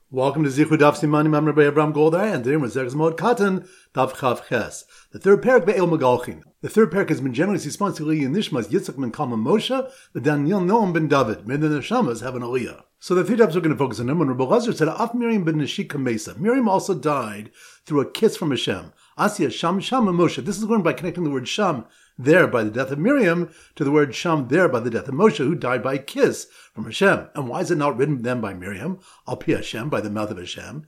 Welcome to Zichud Daf Simanim. I'm Rabbi Abraham Goldar, and today we're Zerg Mod Katan Daf Chav Ches. The third parak Be'el Megalchin. The third parak has been generously sponsored in Nishmas Yitzchak ben Kalman Moshe, the Daniel Noam ben David. May the Neshamas have an aliyah. So the three dafs we're going to focus on them. When Rabbi Lazar said, "Af Miriam ben Neshika Mesa." Miriam also died through a kiss from Hashem. Asya Sham Sham Moshe. This is learned by connecting the word Sham there by the death of Miriam to the word Sham there by the death of Moshe, who died by a kiss from Hashem. And why is it not written then by Miriam, Al Pi Hashem, by the mouth of Hashem?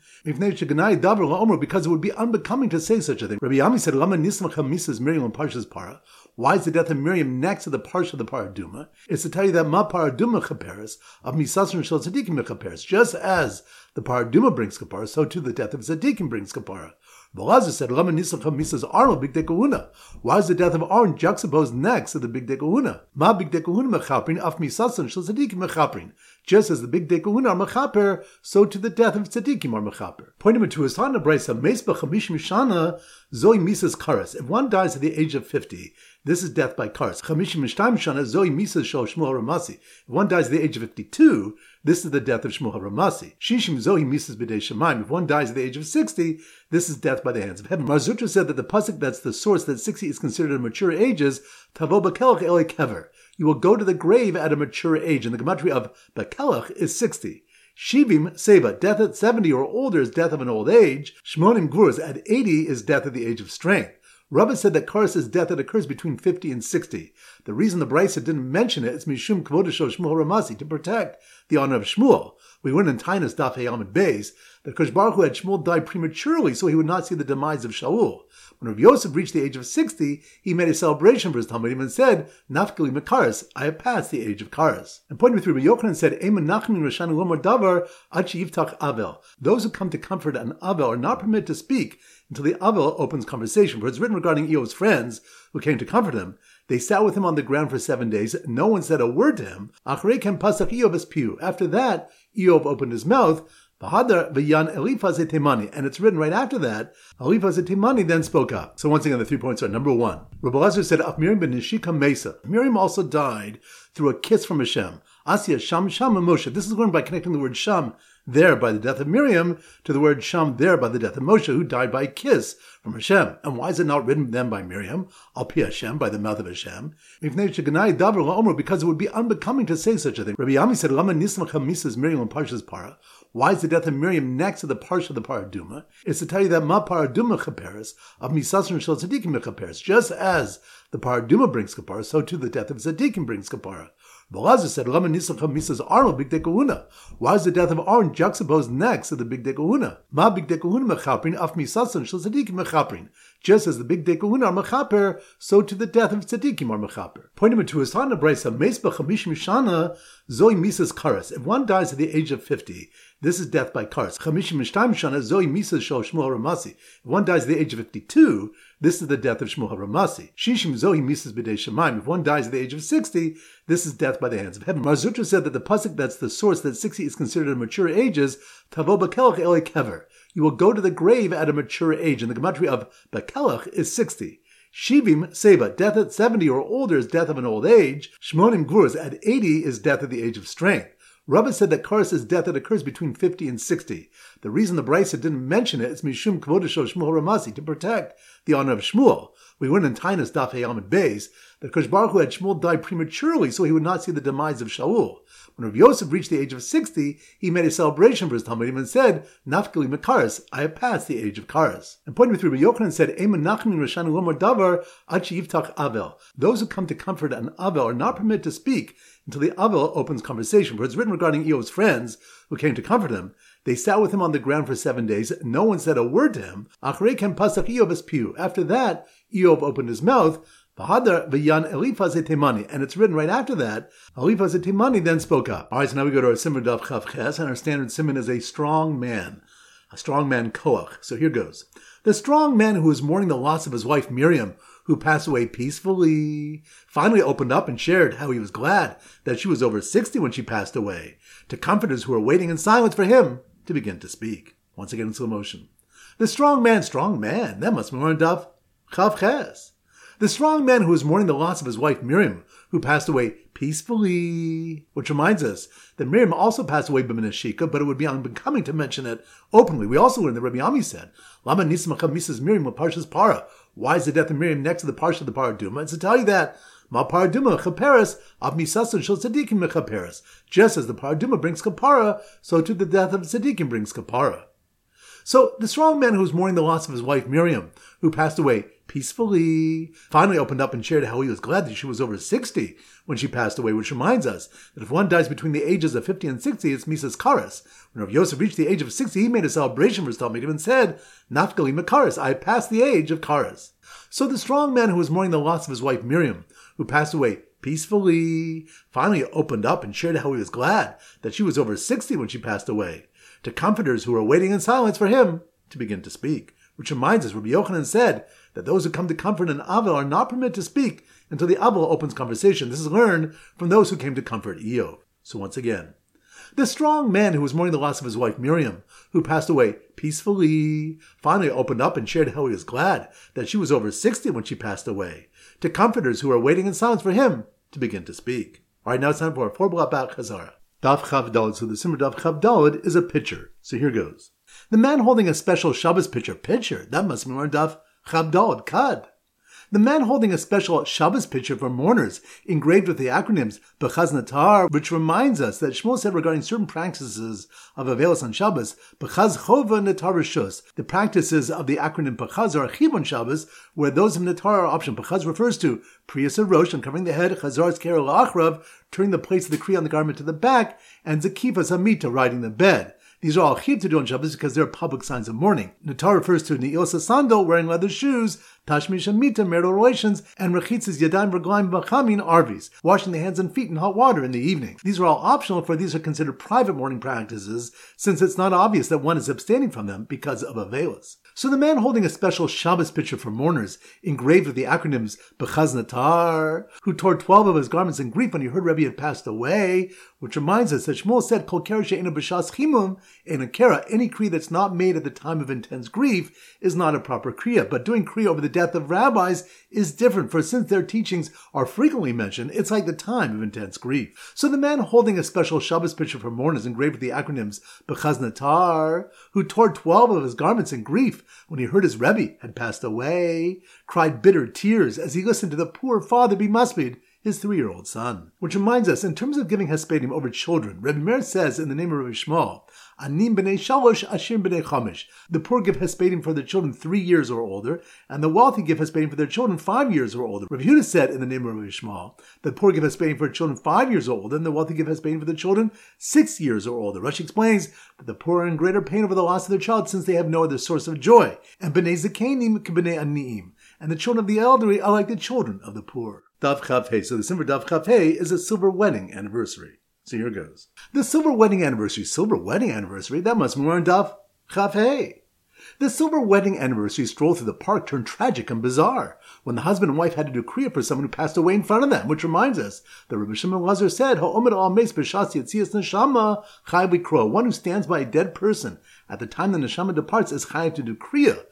Because it would be unbecoming to say such a thing. Rabbi Yami said, Lama Nismacha Misas Miriam and Parshas Para. Why is the death of Miriam next to the Parsha of the Paraduma? It's to tell you that Ma Paraduma Chaperes of Misasr Shel Tzadikim Chaperes. Just as the Paraduma brings Kapara, so too the death of Tzadikim brings Kapara. Belazar said, Lama Nismacha Misas Aaron Big De Kahuna. Why is the death of Aaron juxtaposed next to the Big De Kahuna? Ma Big De Kahuna Mechaprin af Misasr Shel Tzadikim Mechaprin. Just as the Big De Kahuna are Mechaper, so to the death of Tzadikim are Mechaper. Pointing to his Tana Brisa, Meisba Chamishim Shana Zoi Misas Karas. If one dies at the age of 50, this is death by Karas. Chamishim Shtaim Shana Zoi Misas Shel Shmuel Ramasi. If one dies at the age of 52, this is the death of Shmuel Ramasi. Shishim Zoi Misas B'dei Shemaim. If one dies at the age of 60, this is death by the hands of heaven. Mar Zutra said that the pasuk that's the source that 60 is considered a mature age is Tavo Bakelach Elei Kever. You will go to the grave at a mature age, and the gematria of Bakelach is 60. Shivim Seba, death at 70 or older is death of an old age. Shmonim Gvurs, at 80 is death at the age of strength. Rabbah said that Karas is death that occurs between 50 and 60. The reason the Brisa didn't mention it is Mishum Kvodesho Shmuel Ramasi, to protect the honor of Shmuel. We went in Tainus Daf Hayamid Beis that Kosh Baruch Hu had Shmuel die prematurely so he would not see the demise of Shaul. When Rav Yosef reached the age of 60, he made a celebration for his Talmudim and said, Nafkali Mekaras, I have passed the age of Karas. And pointing with Rabbi Yochanan said, Eman Nachmin Rashanu Lomar Davar Achi Yiftach Avel. Those who come to comfort an Avel are not permitted to speak until the Avel opens conversation. For it's written regarding Eov's friends who came to comfort him. They sat with him on the ground for 7 days. No one said a word to him. After that, Eov opened his mouth. And it's written right after that, Eliphaz Temani then spoke up. So once again, the 3 points are: number 1, Rabbi Lazar said, Af Miriam ben Neshika Mesa. Miriam also died through a kiss from Hashem. Asya Sham Sham Moshe. This is learned by connecting the word Sham there by the death of Miriam to the word Sham there by the death of Moshe, who died by a kiss from Hashem. And why is it not written then by Miriam, Al Pi Hashem, by the mouth of Hashem? Because it would be unbecoming to say such a thing. Rabbi Yami said, Lama Nismacha Misas Miriam and Parshas Para. Why is the death of Miriam next to the Parsha of the Paraduma? It's to tell you that Ma Paraduma Chaperes of Misasr Shel Tzadikim Chaperes. Just as the Paraduma brings Kapara, so too the death of Tzadikim brings Kapara. Belazar said, Lama Nismacha Misas Aaron Big De Kahuna. Why is the death of Aaron juxtaposed next to the Big De Kahuna? Ma Big De Kahuna Mechaprin af Misasr Shel Tzadikim Mechaprin. Just as the Big De Kahuna are Mechaper, so to the death of Tzadikim are Mechaper. Pointing to his Tana Brisa, Meisba Chamishim Shana Zoi Misas Karas. If one dies at the age of 50, this is death by Karas. Chamishim Shtaim Shana Zoi Misas Shel Shmuel Ramasi. If one dies at the age of 52, this is the death of Shmuel Ramasi. Shishim Zohi Misas B'dei Shemaim. If one dies at the age of 60, this is death by the hands of heaven. Mar Zutra said that the pasuk that's the source that 60 is considered a mature age is Tavo Bakelach Elei Kever. You will go to the grave at a mature age, and the gematria of Bakelach is 60. Shivim Seba, death at 70 or older is death of an old age. Shmonim Gvurs, at 80 is death at the age of strength. Rabbah said that Karas is death that occurs between 50 and 60. The reason the Brisa didn't mention it is Mishum Kvodesho Shmuel Ramasi, to protect the honor of Shmuel. We went in Tainus Daf Hayamid Beis that Kosh Baruch Hu had Shmuel die prematurely so he would not see the demise of Shaul. When Rav Yosef reached the age of 60, he made a celebration for his Talmudim and said, Nafkali Mekaras, I have passed the age of Karas. And pointing with Rabbi Yochanan said, Eman Nachmin Rashanu Lomar Davar Achi Yiftach Avel. Those who come to comfort an Avel are not permitted to speak until the Avel opens conversation. For it's written regarding Eov's friends who came to comfort him. They sat with him on the ground for 7 days. No one said a word to him. After that, Eov opened his mouth. And it's written right after that, Eliphaz Temani then spoke up. Alright, so now we go to our Simon Daf Chav Ches, and our standard Simon is a strong man koach. So here goes. The strong man who was mourning the loss of his wife Miriam, who passed away peacefully, finally opened up and shared how he was glad that she was over 60 when she passed away, to comforters who were waiting in silence for him to begin to speak. Once again in slow motion. The strong man, that must be more in Daf Chav Ches. The strong man who was mourning the loss of his wife Miriam, who passed away peacefully. Which reminds us that Miriam also passed away b'minashika, but it would be unbecoming to mention it openly. We also learned that Rabbi Ami said, Lama nismacha misas Miriam wa parshas para. Why is the death of Miriam next to the parsha of the paraduma? It's to tell you that Ma paraduma chaperes av misasan shel tzaddikim mechaperes. Just as the paraduma brings kapara, so too the death of tzaddikim brings kapara. So the strong man who was mourning the loss of his wife Miriam, who passed away peacefully, finally opened up and shared how he was glad that she was over 60 when she passed away, which reminds us that if one dies between the ages of 50 and 60, it's Misas Karas. When Rav Yosef reached the age of 60, he made a celebration for his Talmidim and said, Nafkali Makaras, I passed the age of Karas. So the strong man who was mourning the loss of his wife Miriam, who passed away peacefully, finally opened up and shared how he was glad that she was over 60 when she passed away, to comforters who were waiting in silence for him to begin to speak. Which reminds us, Rabbi Yochanan said that those who come to comfort an Avel are not permitted to speak until the Avel opens conversation. This is learned from those who came to comfort Eov. So once again, the strong man who was mourning the loss of his wife Miriam, who passed away peacefully, finally opened up and shared how he was glad that she was over 60 when she passed away, to comforters who were waiting in silence for him to begin to speak. All right, now it's time for our 4-block back Chazara. Daf Chav Daled. So the Simmer Daf Chav Daled is a pitcher. So here goes. The man holding a special Shabbos pitcher, that must be more Daf Chav Daled, Kad. The man holding a special Shabbos pitcher for mourners, engraved with the acronyms B'chaz Natar, which reminds us that Shmuel said regarding certain practices of Avelos on Shabbos, B'chaz Chova Natar Rishus. The practices of the acronym B'chaz are Achiv on Shabbos, where those of Natar are optional. B'chaz refers to Priyas Rosh, uncovering the head, Chazar's Kerel Achrav, turning the place of the Kriya on the garment to the back, and Zakifas Amita, riding the bed. These are all chiv to do on Shabbos because they're public signs of mourning. Natar refers to Ne'ilsa sandal, wearing leather shoes, Tashmish Amita, marital relations, and Rechitzas Yadayim Reglaim Bachamin, Arvis, washing the hands and feet in hot water in the evening. These are all optional, for these are considered private mourning practices, since it's not obvious that one is abstaining from them because of Avelis. So the man holding a special Shabbos pitcher for mourners, engraved with the acronyms B'chaz Natar, who tore 12 of his garments in grief when he heard Rebbe had passed away, which reminds us that Shmuel said, Kol kera she'ena b'shas chimum, in a kera, any kriya that's not made at the time of intense grief is not a proper kriya. But doing kriya over the death of rabbis is different, for since their teachings are frequently mentioned, it's like the time of intense grief. So the man holding a special Shabbos pitcher for mourners, engraved with the acronyms B'chaz Natar, who tore 12 of his garments in grief when he heard his Rebbe had passed away, cried bitter tears as he listened to the poor father be maspid his 3-year-old son. Which reminds us, in terms of giving hespedim over children, Rebbe Meir says in the name of Rabbi Shmuel, Anim b'nei shalosh, ashir b'nei chamish. The poor give hespedim for their children 3 years or older, and the wealthy give hespedim for their children 5 years or older. Rabbi Yehuda said in the name of Rabbi Shmuel, the poor give hespedim for children 5 years or older, and the wealthy give hespedim for their children 6 years or older. Rashi explains that the poor are in greater pain over the loss of their child, since they have no other source of joy. And b'nei zakenim k'b'nei aniim. And the children of the elderly are like the children of the poor. Daf Chav Hei. So the Simmer Daf Chav Hei is a silver wedding anniversary. So here goes. The silver wedding anniversary, that must be more on Daf Chav Hei. The silver wedding anniversary stroll through the park turned tragic and bizarre when the husband and wife had to do kriya for someone who passed away in front of them, which reminds us that Rabbi Shimon Lazar said, Ha'omer al meis b'shas yetzias neshama chai v'kro. One who stands by a dead person at the time the neshama departs is chai to do kriya.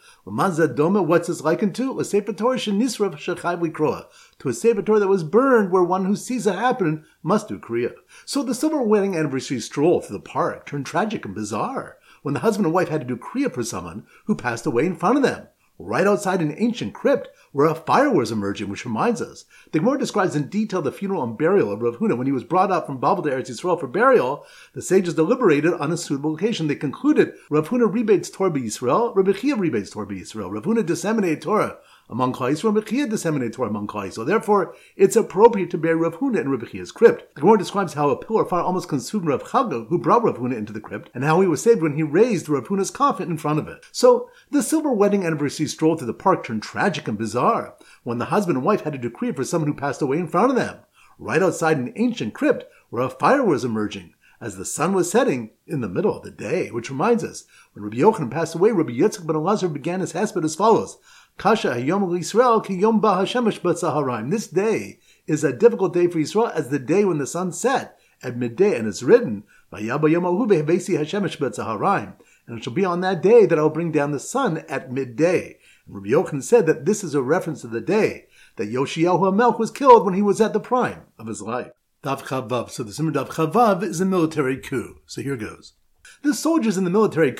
What's this likened to? A Sefer Torah shenisrav shechai v'kro. To a Sefer Torah that was burned, where one who sees it happen must do kriya. So the silver wedding anniversary stroll through the park turned tragic and bizarre when the husband and wife had to do kriya for someone who passed away in front of them, right outside an ancient crypt where a fire was emerging, which reminds us. The Gemara describes in detail the funeral and burial of Rav Huna. When he was brought out from Babel to Eretz Yisrael for burial, the sages deliberated on a suitable location. They concluded Rav Huna rebates Torah b'Yisrael, Rabbi Chia rebates Torah b'Yisrael. Rav Huna disseminated Torah among Klal Yisrael, Rabbi Chia disseminated Torah among Klal Yisrael. Therefore, it's appropriate to bury Rav Huna in Rabbi Chia's crypt. The Gemara describes how a pillar of fire almost consumed Rav Chagda, who brought Rav Huna into the crypt, and how he was saved when he raised Rav Huna's coffin in front of it. So, the silver wedding anniversary stroll through the park turned tragic and bizarre when the husband and wife had to do kriya for someone who passed away in front of them, right outside an ancient crypt where a fire was emerging as the sun was setting in the middle of the day. Which reminds us, when Rabbi Yochanan passed away, Rabbi Yitzchak ben Elazar began his hesped as follows: Kasha hayom l'Yisrael ki yom ba hashemesh b'tzaharim. This day is a difficult day for Yisrael as the day when the sun set at midday, and it's written, Vayaba yom ahu behevesi hashemesh b'tzaharim. And it shall be on that day that I will bring down the sun at midday. And Rabbi Yochanan said that this is a reference to the day that Yoshiyahu HaMelech was killed when he was at the prime of his life. Daf Chavav. So the Simmer Daf Chavav is a military coup. So here goes. The soldiers in the military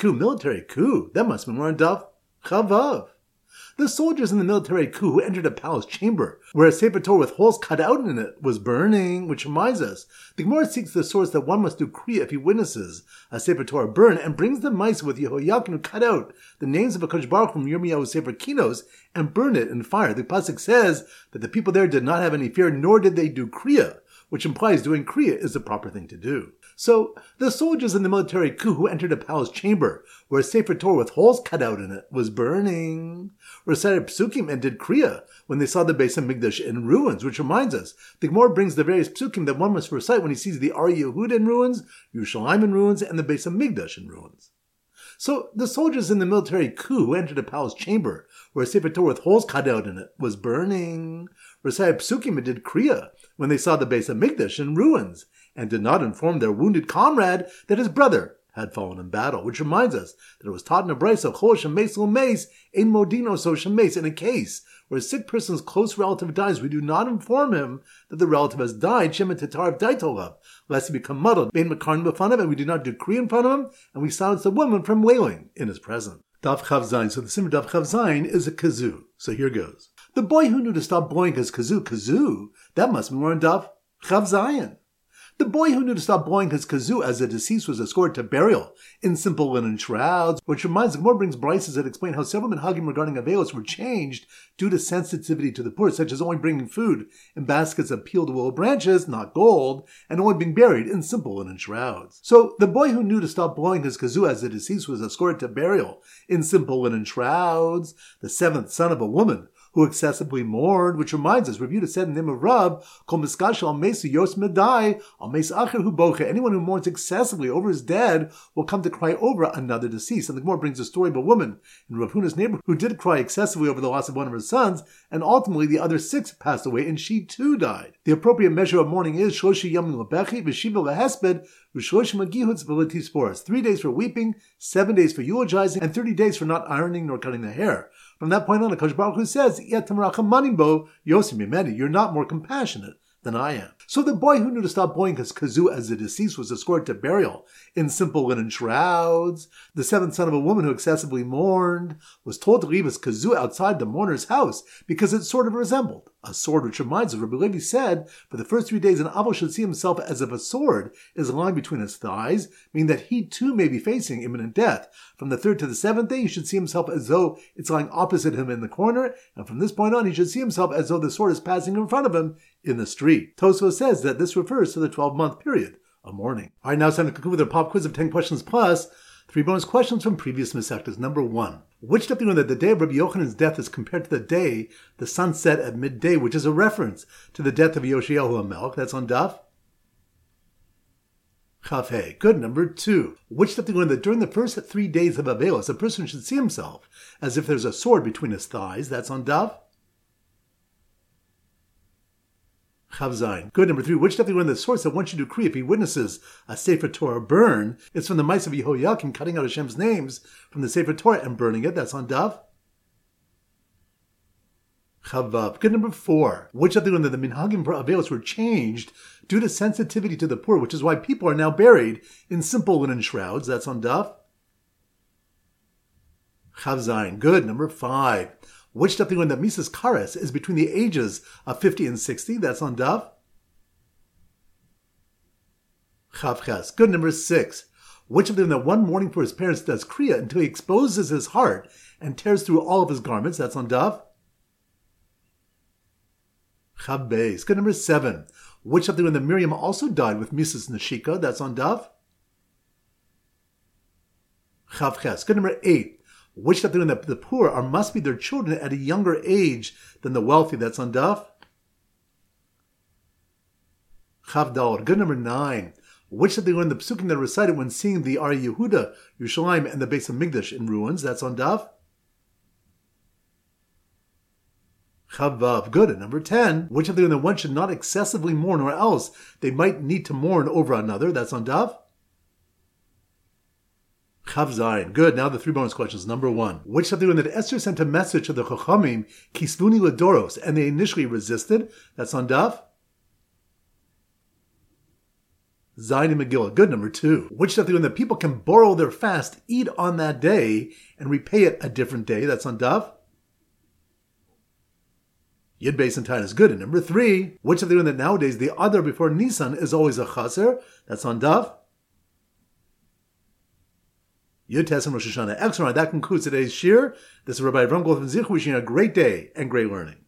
coup, that must have been on Daf Chavav. The soldiers in the military coup who entered a palace chamber where a Sefer Torah with holes cut out in it was burning, which reminds us, the Gemara seeks the source that one must do kriya if he witnesses a Sefer Torah burn and brings the mice with Yehoiakim who cut out the names of HaKadosh Baruch from Yirmiyahu's Sefer Kinos and burn it in fire. The pasuk says that the people there did not have any fear, nor did they do kriya, which implies doing kriya is the proper thing to do. So, the soldiers in the military coup who entered a palace chamber where a Sefer Torah with holes cut out in it was burning, recited psukim and did kriya when they saw the Beis HaMikdash in ruins, which reminds us, the Gemara brings the various psukim that one must recite when he sees the Ar Yehuda in ruins, Yerushalayim in ruins, and the Beis HaMikdash in ruins. So, the soldiers in the military coup who entered a palace chamber where a Sefer Torah with holes cut out in it was burning, recited psukim and did kriya when they saw the Beis HaMikdash in ruins, and did not inform their wounded comrade that his brother had fallen in battle, which reminds us that it was taught in a brayso, chol shemes lo meis, ein modino so shemes. In a case where a sick person's close relative dies, we do not inform him that the relative has died, shemet tetarav daitolav, lest he become muddled, bein makarin b'fanav, and we do not do kriya in front of him, and we silence the woman from wailing in his presence. Daf Chav Zayin. So the Simmer Daf Chav Zayin is a kazoo. So here goes. The boy who knew to stop blowing his kazoo, that must be more in Daf Chav Zayin. The boy who knew to stop blowing his kazoo as the deceased was escorted to burial in simple linen shrouds, which reminds, the Gemara brings brises that explain how several minhagim regarding avelos were changed due to sensitivity to the poor, such as only bringing food in baskets of peeled willow branches, not gold, and only being buried in simple linen shrouds. So the boy who knew to stop blowing his kazoo as the deceased was escorted to burial in simple linen shrouds, the seventh son of a woman who excessively mourned, which reminds us, Rabbi Yehuda said in the name of Rab, Kol miskasha al mesu yos medai, al mes acher hu bocha. Anyone who mourns excessively over his dead will come to cry over another deceased. And the Gemara brings the story of a woman in Rav Huna's neighborhood who did cry excessively over the loss of one of her sons, and ultimately the other 6 passed away, and she too died. The appropriate measure of mourning is shloshi yamim lebechi, v'shiva lehesped, v'shloshim agihutz v'letisporas. 3 days for weeping, 7 days for eulogizing, and 30 days for not ironing nor cutting the hair. From that point on, HaKadosh Baruch Hu says, you're not more compassionate than I am. So the boy who knew to stop blowing his kazoo as the deceased was escorted to burial in simple linen shrouds. The 7th son of a woman who excessively mourned was told to leave his kazoo outside the mourner's house because it sort of resembled a sword, which reminds us, Rabbi Levi said, for the first 3 days an avos should see himself as if a sword is lying between his thighs, meaning that he too may be facing imminent death. From the 3rd to the 7th day, he should see himself as though it's lying opposite him in the corner, and from this point on, he should see himself as though the sword is passing in front of him in the street. Tosfos says that this refers to the 12-month period of mourning. All right, now it's time to conclude with our pop quiz of 10 questions plus 3 bonus questions from previous Masechtas. Number 1. Which daf do you know that the day of Rabbi Yochanan's death is compared to the day the sun set at midday, which is a reference to the death of Yoshiyahu HaMelech? That's on daf Chaf Hey. Good. Number 2. Which daf do you know that during the first 3 days of Avelos, a person should see himself as if there's a sword between his thighs? That's on daf Chav Zayin. Good. Number 3. Which daf do you know the source that one should do kriya if he witnesses a Sefer Torah burn? It's from the mice of Yehoiakim cutting out Hashem's names from the Sefer Torah and burning it. That's on daf Chavav. Good. Number 4. Which daf do you know that the minhagim for Avelos were changed due to sensitivity to the poor, which is why people are now buried in simple linen shrouds? That's on daf Chav Zayin. Good. Number 5. Which daf do you know that Mises Kares is between the ages of 50 and 60? That's on daf Chav Ches. Good. Number 6. Which of them that one mourning for his parents does kriya until he exposes his heart and tears through all of his garments? That's on daf Chav Beis. Good. Number 7. Which of them that Miriam also died with Mises Nashika? That's on daf Chav Ches. Good. Number 8. Which daf do you know that the poor must be their children at a younger age than the wealthy? That's on daf Chav Daled. Good. Number 9. Which daf do you know the psukim that are recited when seeing the Ar Yehuda, Yerushalayim, and the Beis HaMikdash in ruins? That's on daf Chav Vav. Good. And number 10. Which daf do you know that one should not excessively mourn, or else they might need to mourn over another? That's on daf Chav Zayin. Good. Now the 3 bonus questions. Number 1. Which have they when that Esther sent a message to the Chachamim, Kisvuni Ladoros, and they initially resisted? That's on Daf. Zayin and Megillah. Good. Number 2. Which have they when the people can borrow their fast, eat on that day, and repay it a different day? That's on Daf. Yud Beis and Tain is good. And number 3, which of the one that nowadays the other before Nisan is always a chaser? That's on Daf. Yud Tes and Rosh Hashanah. Excellent. That concludes today's shir. This is Rabbi Avram Goldman Zich wishing you a great day and great learning.